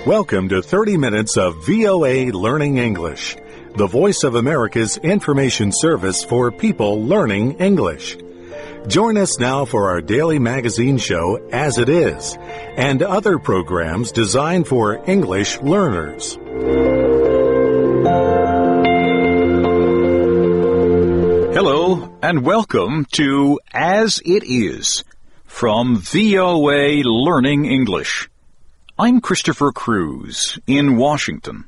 Welcome to 30 minutes of VOA Learning English, the voice of America's information service for people learning English. Join us now for our daily magazine show, As It Is, and other programs designed for English learners. Hello, and welcome to As It Is from VOA Learning English. I'm Christopher Cruz in Washington.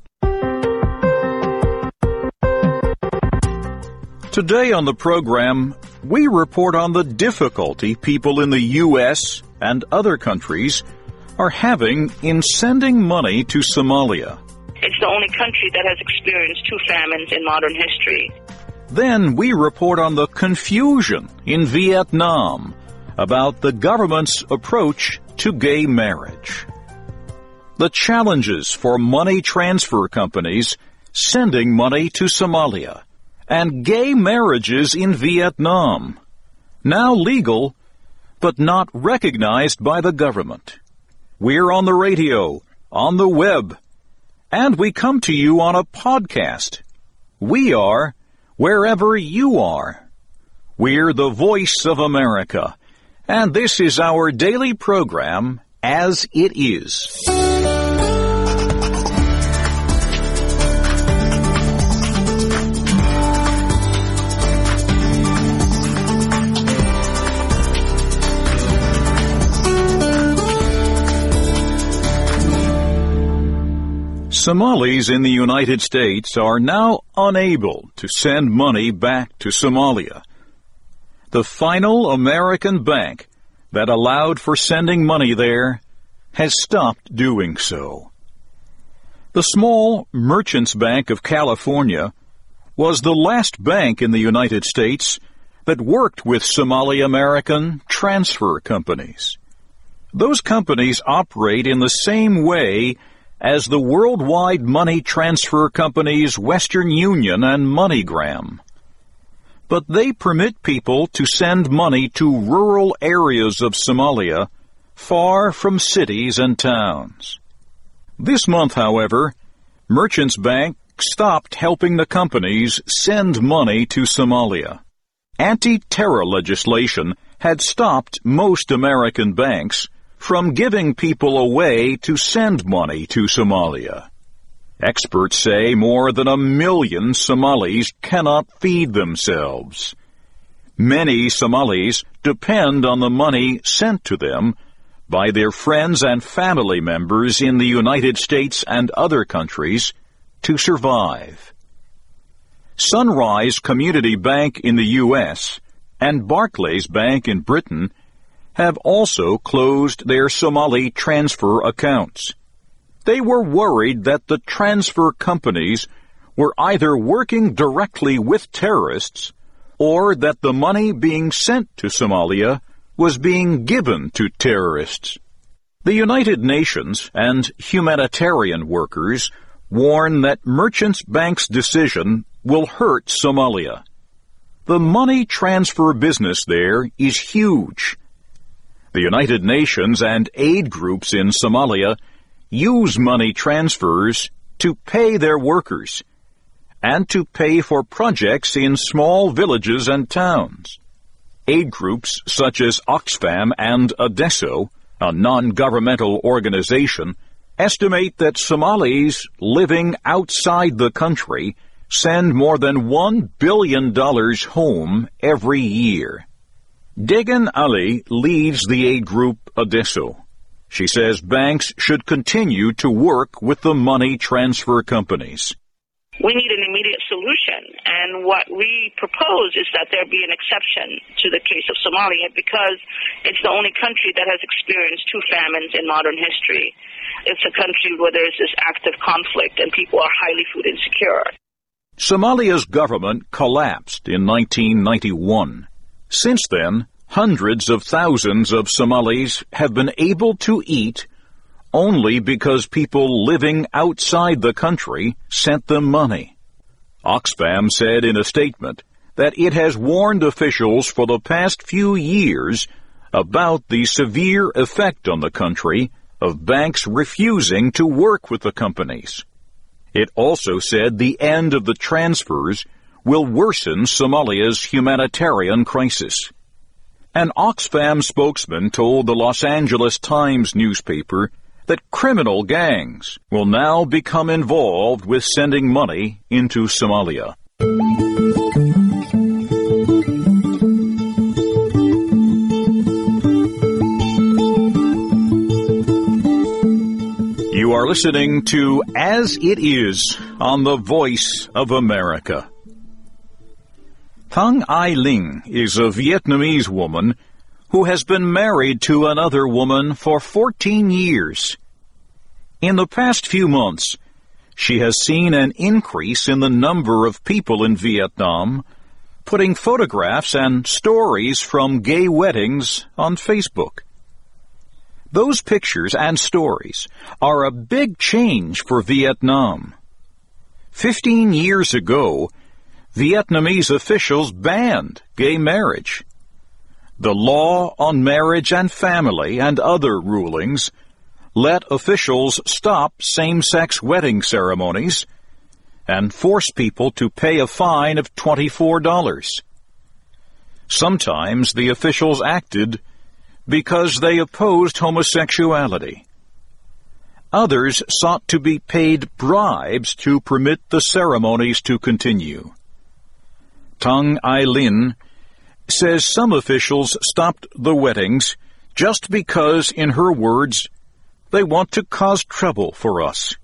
Today on the program, we report on the difficulty people in the U.S. and other countries are having in sending money to Somalia. It's the only country that has experienced two famines in modern history. Then we report on the confusion in Vietnam about the government's approach to gay marriage. The challenges for money transfer companies sending money to Somalia, and gay marriages in Vietnam, now legal, but not recognized by the government. We're on the radio, on the web, and we come to you on a podcast. We are wherever you are. We're the voice of America, and this is our daily program, As It Is. Somalis in the United States are now unable to send money back to Somalia. The final American bank that allowed for sending money there has stopped doing so. The small Merchants Bank of California was the last bank in the United States that worked with Somali American transfer companies. Those companies operate in the same way as the worldwide money transfer companies Western Union and MoneyGram. But they permit people to send money to rural areas of Somalia, far from cities and towns. This month, however, Merchants Bank stopped helping the companies send money to Somalia. Anti-terror legislation had stopped most American banks from giving people a way to send money to Somalia. Experts say more than 1 million Somalis cannot feed themselves. Many Somalis depend on the money sent to them by their friends and family members in the United States and other countries to survive. Sunrise Community Bank in the U.S. and Barclays Bank in Britain have also closed their Somali transfer accounts. They were worried that the transfer companies were either working directly with terrorists or that the money being sent to Somalia was being given to terrorists. The United Nations and humanitarian workers warn that Merchants Bank's decision will hurt Somalia. The money transfer business there is huge. The United Nations and aid groups in Somalia use money transfers to pay their workers and to pay for projects in small villages and towns. Aid groups such as Oxfam and Adesso, a non-governmental organization, estimate that Somalis living outside the country send more than $1 billion home every year. Degan Ali leads the aid group Adesso. She says banks should continue to work with the money transfer companies. We need an immediate solution, and what we propose is that there be an exception to the case of Somalia because it's the only country that has experienced two famines in modern history. It's a country where there's this active conflict and people are highly food insecure. Somalia's government collapsed in 1991. Since then, hundreds of thousands of Somalis have been able to eat only because people living outside the country sent them money. Oxfam said in a statement that it has warned officials for the past few years about the severe effect on the country of banks refusing to work with the companies. It also said the end of the transfers will worsen Somalia's humanitarian crisis. An Oxfam spokesman told the Los Angeles Times newspaper that criminal gangs will now become involved with sending money into Somalia. You are listening to As It Is on the Voice of America. Thang Ai Ling is a Vietnamese woman who has been married to another woman for 14 years. In the past few months, she has seen an increase in the number of people in Vietnam putting photographs and stories from gay weddings on Facebook. Those pictures and stories are a big change for Vietnam. 15 years ago, Vietnamese officials banned gay marriage. The law on marriage and family and other rulings let officials stop same-sex wedding ceremonies and force people to pay a fine of $24. Sometimes the officials acted because they opposed homosexuality. Others sought to be paid bribes to permit the ceremonies to continue. Thang Ai Ling says some officials stopped the weddings just because, in her words, they want to cause trouble for us.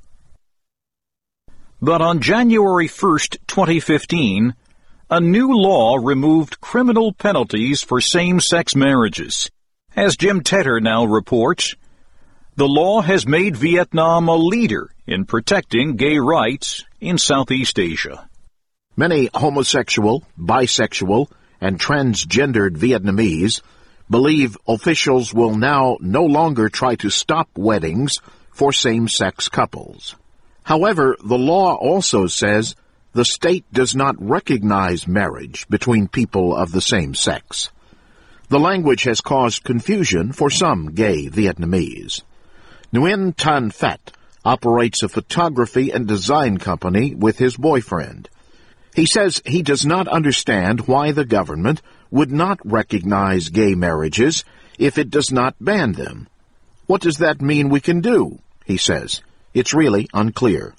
But on January 1st, 2015, a new law removed criminal penalties for same-sex marriages. As Jim Tedder now reports, the law has made Vietnam a leader in protecting gay rights in Southeast Asia. Many homosexual, bisexual, and transgendered Vietnamese believe officials will now no longer try to stop weddings for same-sex couples. However, the law also says the state does not recognize marriage between people of the same sex. The language has caused confusion for some gay Vietnamese. Nguyen Tan Phat operates a photography and design company with his boyfriend. He says he does not understand why the government would not recognize gay marriages if it does not ban them. What does that mean we can do? He says. It's really unclear.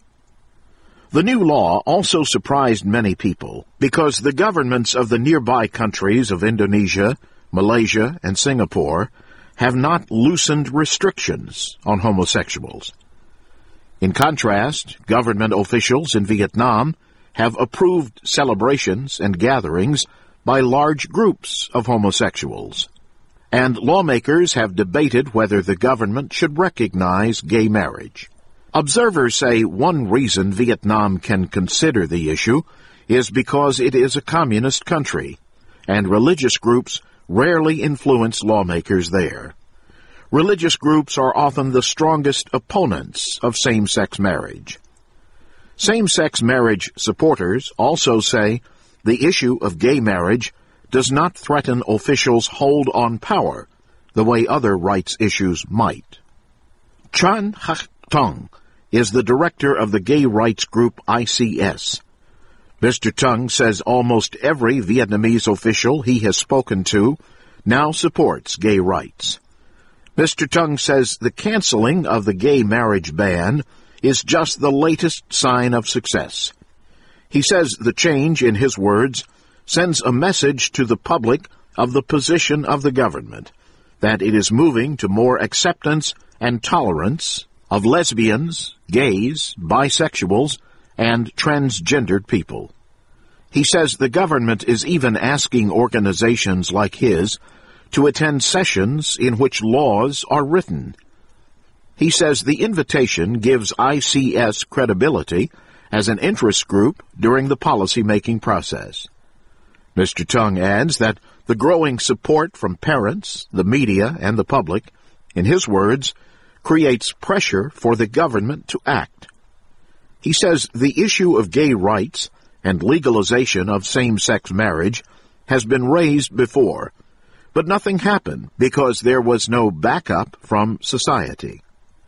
The new law also surprised many people because the governments of the nearby countries of Indonesia, Malaysia, and Singapore have not loosened restrictions on homosexuals. In contrast, government officials in Vietnam have approved celebrations and gatherings by large groups of homosexuals, and lawmakers have debated whether the government should recognize gay marriage. Observers say one reason Vietnam can consider the issue is because it is a communist country, and religious groups rarely influence lawmakers there. Religious groups are often the strongest opponents of same-sex marriage. Same-sex marriage supporters also say the issue of gay marriage does not threaten officials' hold on power the way other rights issues might. Chan Hak Tong is the director of the gay rights group ICS. Mr. Tung says almost every Vietnamese official he has spoken to now supports gay rights. Mr. Tung says the canceling of the gay marriage ban is just the latest sign of success. He says the change, in his words, sends a message to the public of the position of the government, that it is moving to more acceptance and tolerance of lesbians, gays, bisexuals, and transgendered people. He says the government is even asking organizations like his to attend sessions in which laws are written. He says the invitation gives ICS credibility as an interest group during the policy-making process. Mr. Tung adds that the growing support from parents, the media, and the public, in his words, creates pressure for the government to act. He says the issue of gay rights and legalization of same-sex marriage has been raised before, but nothing happened because there was no backup from society.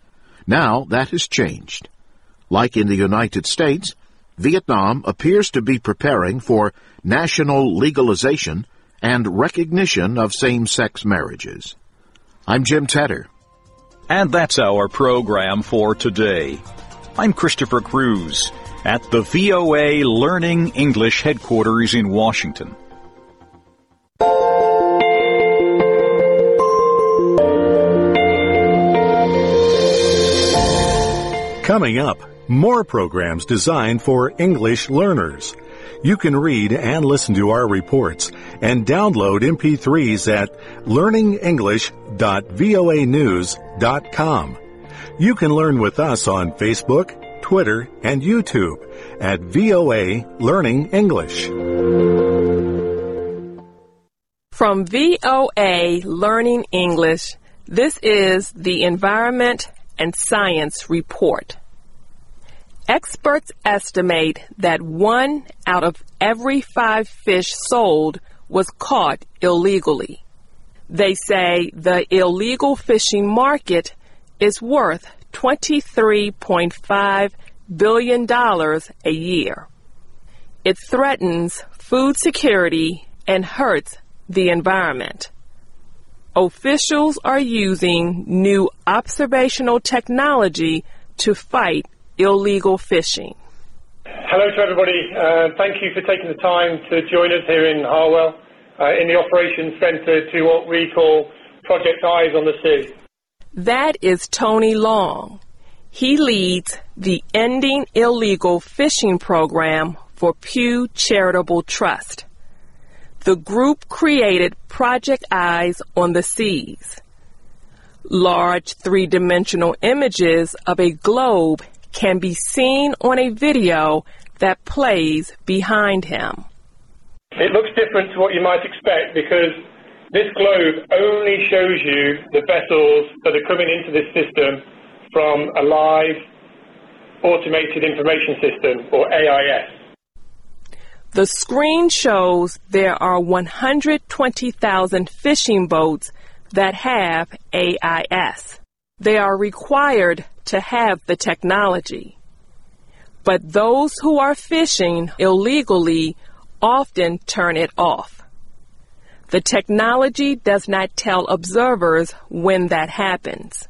Now that has changed. Like in the United States, Vietnam appears to be preparing for national legalization and recognition of same-sex marriages. I'm Jim Tedder. And that's our program for today. I'm Christopher Cruz at the VOA Learning English headquarters in Washington. Coming up, more programs designed for English learners. You can read and listen to our reports and download MP3s at learningenglish.voanews.com. You can learn with us on Facebook, Twitter, and YouTube at VOA Learning English. From VOA Learning English, this is the Environment and Science Report. Experts estimate that 1 out of every 5 fish sold was caught illegally. They say the illegal fishing market is worth $23.5 billion a year. It threatens food security and hurts the environment. Officials are using new observational technology to fight illegal fishing. Hello to everybody. Thank you for taking the time to join us here in Harwell in the Operations Centre to what we call Project Eyes on the Sea. That is Tony Long. He leads the Ending Illegal Fishing program for Pew Charitable Trust. The group created Project Eyes on the Seas. Large three-dimensional images of a globe can be seen on a video that plays behind him. It looks different to what you might expect because this globe only shows you the vessels that are coming into this system from a live automated information system, or AIS. The screen shows there are 120,000 fishing boats that have AIS. They are required to have the technology. But those who are fishing illegally often turn it off. The technology does not tell observers when that happens.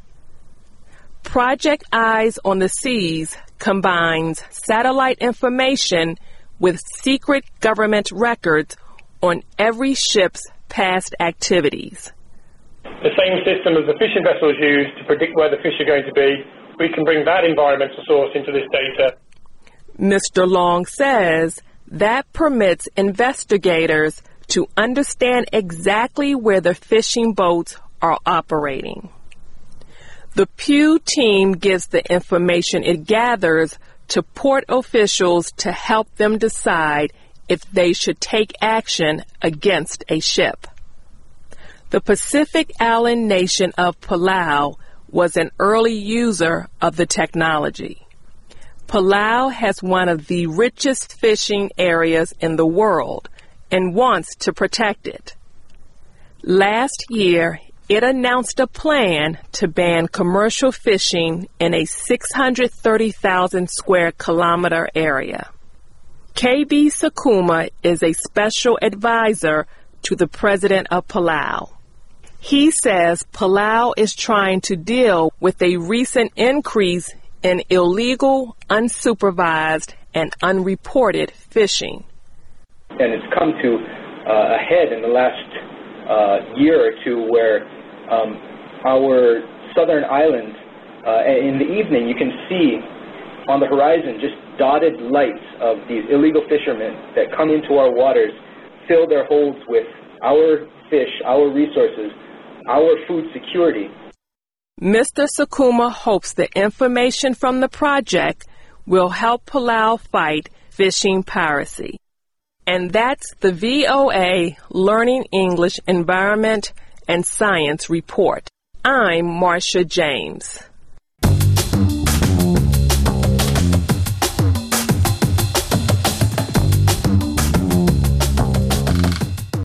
Project Eyes on the Seas combines satellite information with secret government records on every ship's past activities. The same system as the fishing vessels use to predict where the fish are going to be, we can bring that environmental source into this data. Mr. Long says that permits investigators to understand exactly where the fishing boats are operating. The Pew team gives the information it gathers to port officials to help them decide if they should take action against a ship. The Pacific Island nation of Palau was an early user of the technology. Palau has one of the richest fishing areas in the world and wants to protect it. Last year, it announced a plan to ban commercial fishing in a 630,000 square kilometer area. KB Sakuma is a special advisor to the president of Palau. He says Palau is trying to deal with a recent increase in illegal, unsupervised, and unreported fishing. And it's come to a head in the last year or two where our southern island, in the evening you can see on the horizon just dotted lights of these illegal fishermen that come into our waters, fill their holds with our fish, our resources, our food security. Mr. Sakuma hopes the information from the project will help Palau fight fishing piracy. And that's the VOA Learning English Environment and Science Report. I'm Marcia James.